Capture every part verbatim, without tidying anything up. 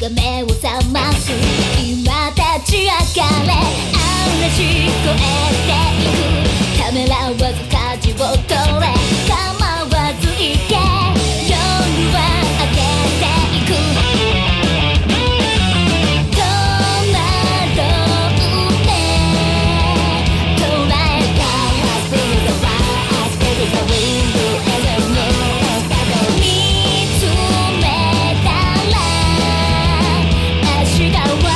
目を覚ます今立ち上がれ嵐越えていくためらわず舵を取れ構わず行け夜は明けていく戸惑うね捉えた I feel the fire I feel the wind as I move 見つめたら明日は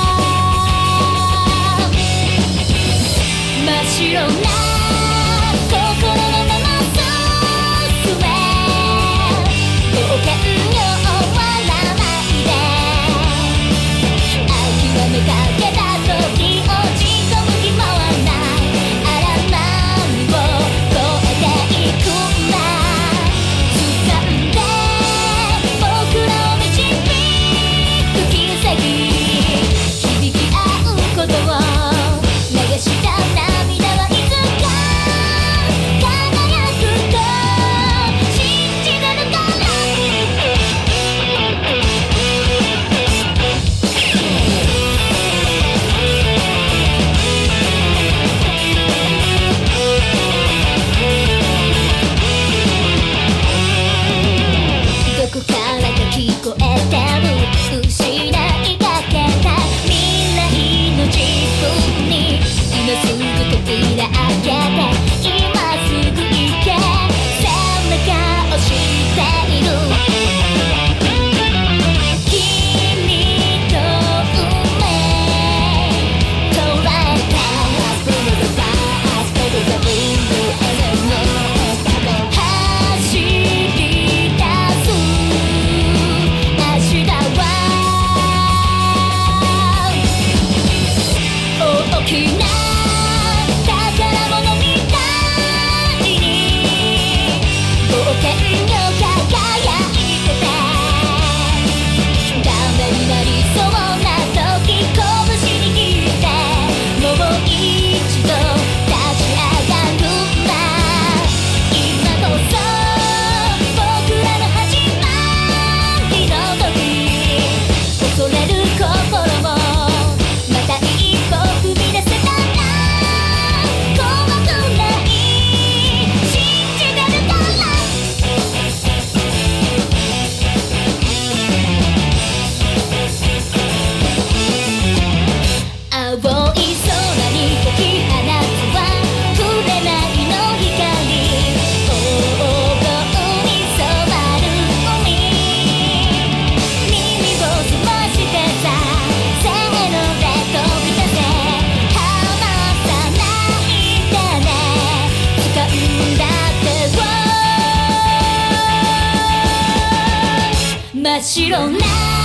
真っ白な心のまま進め冒険よ終わらないで諦めかけた時落ち込む暇はない荒波を越えていくんだ掴んで僕らを導く奇跡響き合うことを流した涙はいつか輝くと信じてるからどこからか聞こえてる失いかけた未来の自分に今すぐ扉開けて今すぐ行け背中押している君と運命捉えた I feel the fire I feel the wind as I move 走り出す明日は大きな宝物みたいに冒険よ輝いててダメになりそうな時拳握ってもう一度立ち上がるんだ今こそ僕らの始まりの時恐れる心もまた一歩踏み出せたら怖くない信じてるから青い空に解き放つは紅の光黄金に染まる海耳を澄ましてさせーので飛び出せ離さないでね掴んだ手を真っ白な